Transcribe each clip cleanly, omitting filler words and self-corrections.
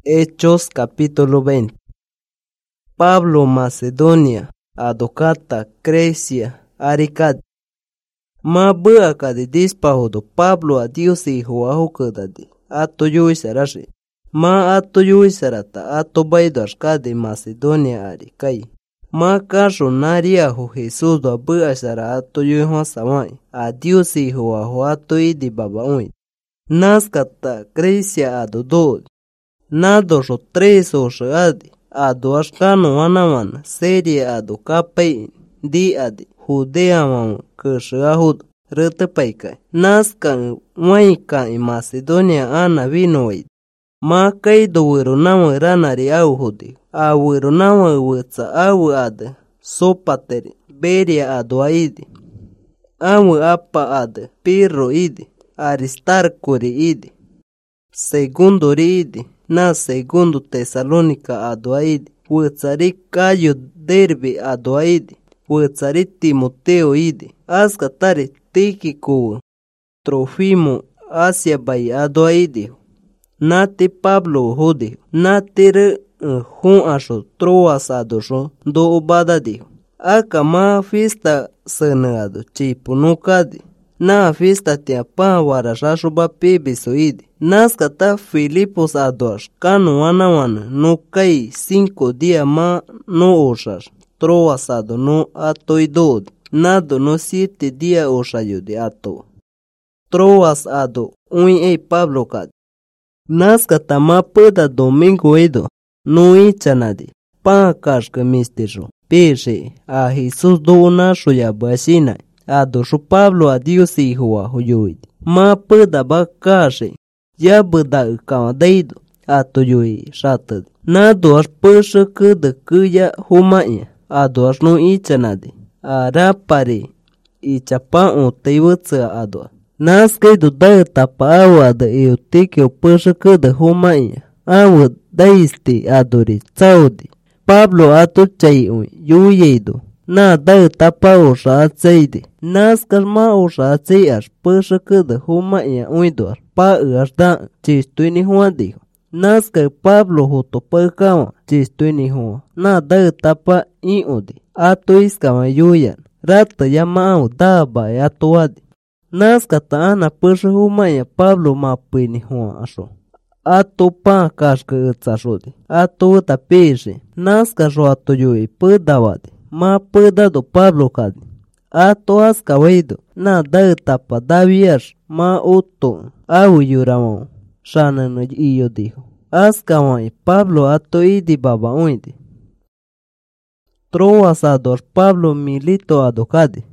Hechos capítulo 20. Pablo Macedonia, Adocata, Grecia, Aricad. Ma băaca de dispahodo Pablo a Dios hijo ahocădade. Ato yuisarashi. Ma ato yuisarata ato baidashka de Macedonia aricai. Ma caso nariaho Jesus do băasara ato yuiho samai. A Dios hijo aho ato idi babaui. Nascata Grecia adodod. Nadosho tres osho adi. Ado ashkano wanawana serie ado kapay di adi. Judea mamu kusha ahud rutapaikai. Naskan waika i Macedonia ana vinoid. Ma kaido wiro nama ranari au hudi. A wiro nama witsa au adi. Sopateri beria ado aidi. Amu apa adi. Pirro idi. Aristarcuri idi. Segundo idi. Na segundo Tesalónica adoaidi. Witsari Cayo Derbe adoaidi. Witsari Timoteo idi. Askatari Tíquico Trofimo Asia bay adoaidi. Nati Pablo hodi. Nati hun asho Troas adosho do ubadadi. Aka ma fista sanado chipu nukadi. Na fista tia pa warashasho ba pebiso idi. Naskata Filipos adosh kanu wana no kai 5 dia ma no oshas. Troas ado no atoidod. Nado no 7 dia oshayode ato. Troas ado ei Pablo kad. Naskata ma peda domingo edo. No ichanadi. Pa kashka mistejo. Peche a Jesus do nasho ya basina. Adosho Pablo a Dios hijo a hoyoid. Ma peda ba kashe. Ya băda kawadaido ato yui shatad. Na doar pășă câdă câia humaia. A doar nu ichanade. A rapare. Ichapa o teiwăță a doar. Nascăi do da tapa aua de eu teke o pășă câdă humaia. Aua daiste adori tsaudi. Pablo ato chai ui yuieido. Na da tapa o shaatseide. Nascar ma o shaatseiash pășă câdă humaia ui doar. Pa da chistuini huwa dijo. Nasca Pablo hoto păcaua chistuini huwa. Na da tapa iudi. Ato iskama yuyan. Rata yamau daba ato adi. Nasca ta ana pășă humaya Pablo ma pâini huwa asho. Ato pa kașcă îțașodi. Ato uta peje. Nasca jo ato yui pădawadi. Ma pădado Pablo kadi. Ato aska weido. Na da tapa daviash ma oto. Au yuramau. Shanano iyo dijo. Askawai Pablo ato idi baba uindi. Troas ador Pablo milito adocadi.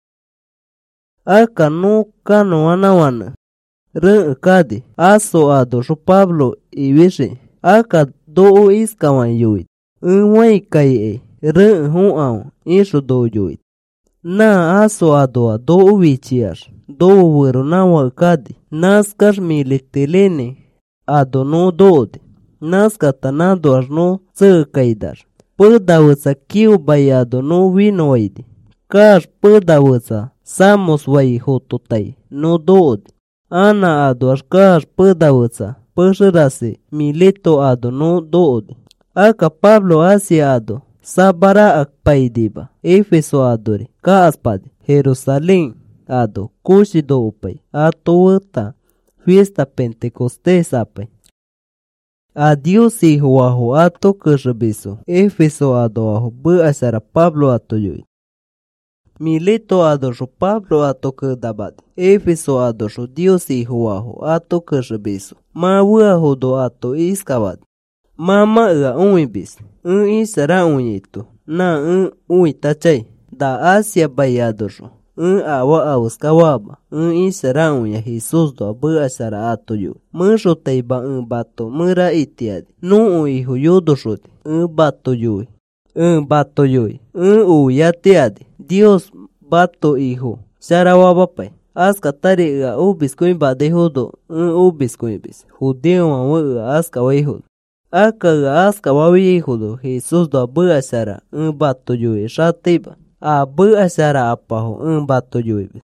Aka no kano wana. Ră kadi. Aso adosho Pablo iwishi. Aka do iskawai yuid. Unwai kai e. Ră huau. Isho do yuid. Na aso adoa do uvichiash. Do wero nawa kadi. Naskar militelene. Ado no dode. Naskata na doar no tsăkaidar. Pădawăța kiu bayado no vinoide. Kar pădawăța samos vai hototai. No dode. Ana adoar kar pădawăța. Pășărase milito ado no dode. Aka Pablo asia ado. Sabara akpaidiba. Efeso adore. Ka aspade. Jerusalém. Ado kushi do upai. Ato uta. Fiesta Pentecostés apai. A Dios hijo aho ato këshëbiso. Efeso ado aho bë asara Pablo ato yui. Milito adosho Pablo ato këdabadi. Efeso adosho Dios hijo aho ato këshëbiso. Ma wë aho do ato iskabadi. Ma ua uibis. Isara uitu. Na uitachay. Da Asia bayadosho. Awa auskawaba. Isara unya Jesus do bă asara ato yu. Mânsho teiba bato mâra itiadi. Nu hijo yudoshoti. Bato yui. Bato yui. Uyatiadi. Dios bato hijo. Sarawabapai. Aska tari ubis kuimba dehodo. Ubis kuimbis. Judeo awa aska waihodo. Aka aska wawihodo. Jesus do bă asara. Bato yui shateiba. A bă asara apaho bato yui.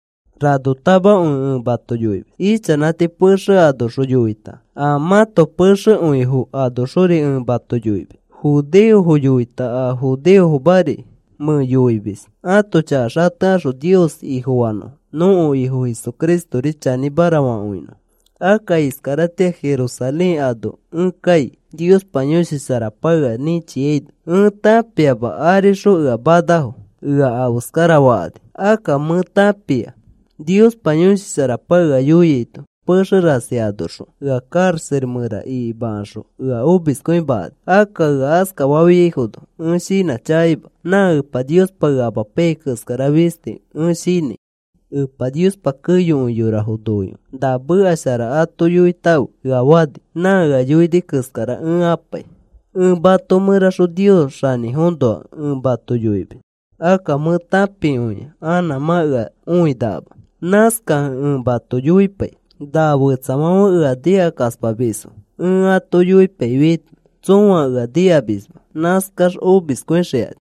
Rado taba bato yuibi. Icha nati pushe adosho yuita. Amato pushe hu adoshori bato yuibi. Judeo hu yuita judeo hu bari yuibis. Ato chashatasho Dios hijo wano. No hijo Jesucristo richani barawa uino. Aka iskarate Jerusalén ado kai Dios pañosi sarapaga ni chieido. Tapia ba arisho badaho. Auskara wade. Aka tapia. Dios pañosi sarapaga yuyeito. Pushe raseadosho. Cárcel mura y bansho. Ubis coin bad. Aka aska wawi hijodo. Shina chaiba. Na pa Dios pagaba pecas caraviste. Shine. Pa Dios pa kuyo yura hudoyo. Da bua sara ato yuitau. Wadi. Na yuidi kaskara apay. Bato murasho Dios shani hondo. Bato yuibe. Aka tapi unya. Ana maga uidaba. Naska bato yuipay. Da wetsama dia kaspa biso. Ato yuipay wit. Tsonwa dia bisba. Naskas obis kwenshea.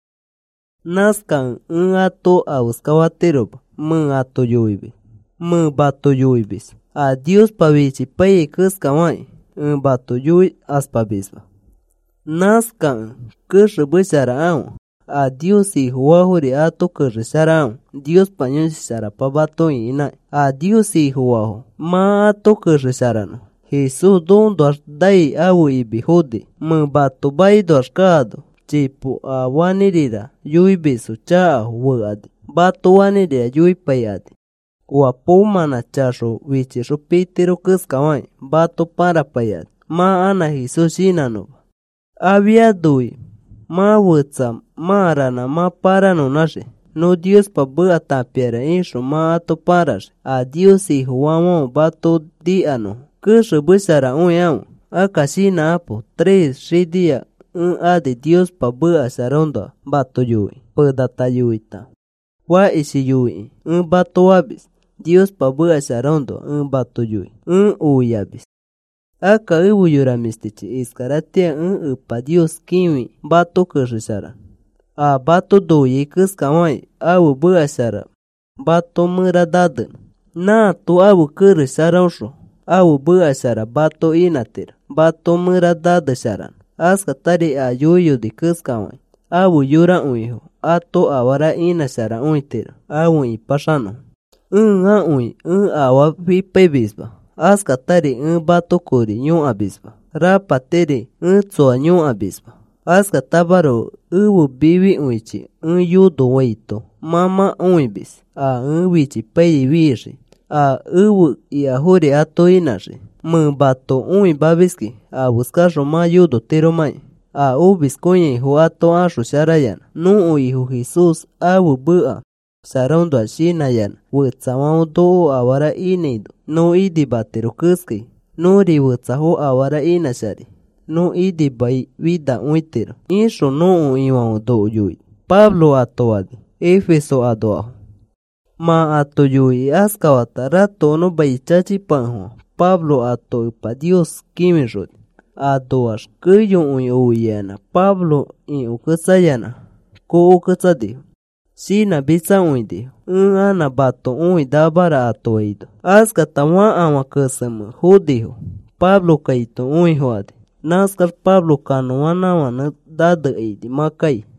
Naskan ato auskawateroba. Ato yuibe. Bato yuibis. A Dios pavichi paye kuskawai. Bato yui aspabisba. Naskan kushe bisharao. A Dios hijo wahuri ato kushe sharao. Dios pañosi sharapa bato ina. A Dios hijo waho. Ma ato kushe sharano. Jesús dondo dai awu ibi hode. Bato bai doshkado. Chipo wanirira. Yuibisu cha wadi. Bato wanirira yuipayade. Wapomana chasho wichisho pitero kuskawai. Bato para payade. Ma ana Jesús shinano. Había dui. Ma wetsam. Ma arana ma parano nashe. No Dios pa bua tapiera insho ma ato parash. A Dios hijo wamo bato diano. Kushe busara uyao. Akashina apo 3 dia. Ade Dios pa bua saronda. Bato yui. Pedata yuita. Wa isi yui. Bato wabis. Dios pa bua sarondo. Bato yui. Uyabis. Aka yura mistichi. Iskaratia pa Dios kiwi. Bato kushe sara. A bato doye kuskawai. Awu bua sara. Bato mura daden. Na tu awu kuru sarosho. Awu bua sara bato inatira. Bato mura dade saran. Aska tari a yuyu di kuskawai. Awu yura uiho. Ato awara ina sara uitira. Awu ipashano. Awa pipe bisba. Aska tari bato kuri nyu abisba. Rapa teri tsua nyu abisba. Aska tabaro bibi uichi. Yudo waito. Mama uibis. Wichi payi wishi. Iahuri ato inashi. Bato babiski. Buscasho ma yudo tiro mai. Ubis koye hijo ato asho sharayana. No hijo Jesús bua. Sarondo ashinayan. Wetsamao do awara ineido. No idi batero kuski. No ri wetsaho awara inashari. No idi bai vida uitero. Insho no iwan do yui. Pablo ato adi. Efeso adoaho. Ma ato yui askawata rato no bai chachi panho. Pablo ato pa Dios kimirod. Adoash kuyo uyana. Pablo ukasayana. Ko ukasadiho. Sina bisa uidiho. Ana bato dabara ato eido. Aska tawa awa kasama hodiho. Pablo kaito uihoade. Naskar Pablo kanoana wana dada eidi makai.